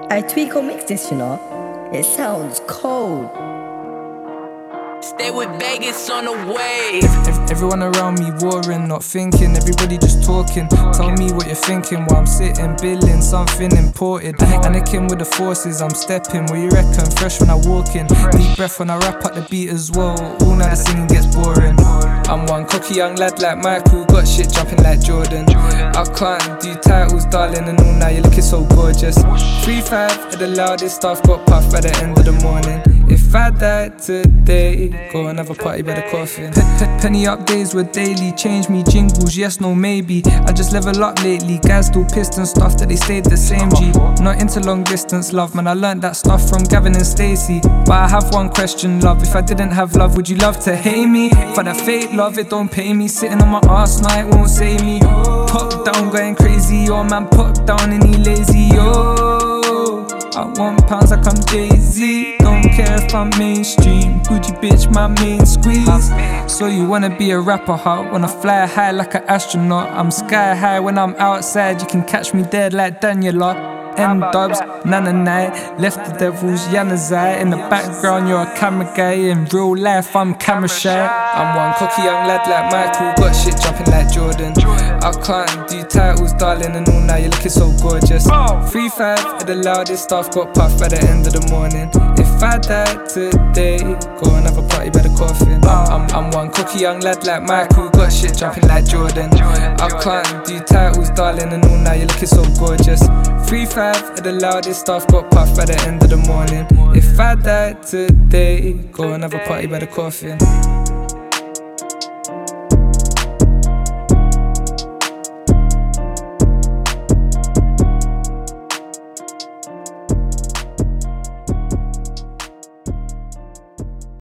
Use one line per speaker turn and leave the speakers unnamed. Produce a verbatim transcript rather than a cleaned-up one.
I Tweako mix this, you know. It sounds cold.
Stay with Vegas on the way.
Everyone around me warring, not thinking, everybody just talking. Tell me what you're thinking while I'm sitting, billing something imported. Anakin with the forces, I'm stepping. What you reckon? Fresh when I walk in. Deep breath when I rap up the beat as well. All night the singing gets boring. I'm one cocky young lad like Michael, got shit jumping like Jordan. I can't do titles, darling, and all now you're looking so gorgeous. three five at the loudest, stuff got puff at the end of the morning. If I died today, go and have a party by the coffin. Pe pe penny up days were daily, change me jingles, yes, no, maybe. I just level up lately, guys still pissed and stuff that they stayed the same, G. Not into long distance love, man, I learned that stuff from Gavin and Stacey. But I have one question, love, if I didn't have love, would you love to hate me? For that fake love, it don't pay me, sitting on my arse, now it won't save me. Pop down, going crazy, oh man, pop down and he lazy, oh. I want pounds like I'm Jay-Z. Don't care if I'm mainstream. Bougie bitch, my main squeeze. So you wanna be a rapper, huh? Wanna fly high like an astronaut. I'm sky high when I'm outside. You can catch me dead like Daniela. M-dubs, Nana Night. Left the devils, Yanazai. In the background, you're a camera guy. In real life, I'm camera shy. I'm one cocky young lad like Michael. Got shit jumping like Jordan. I can't do titles, darling, and all now you're looking so gorgeous. three five at the loudest, stuff got puff at the end of the morning. If I died today, go and have a party by the coffin. I'm, I'm, I'm one cocky young lad like Michael. Got shit jumping like Jordan. I can't do titles, darling, and all now you're looking so gorgeous. three five at the loudest, stuff got puff at the end of the morning. If I died today, go and have a party by the coffin.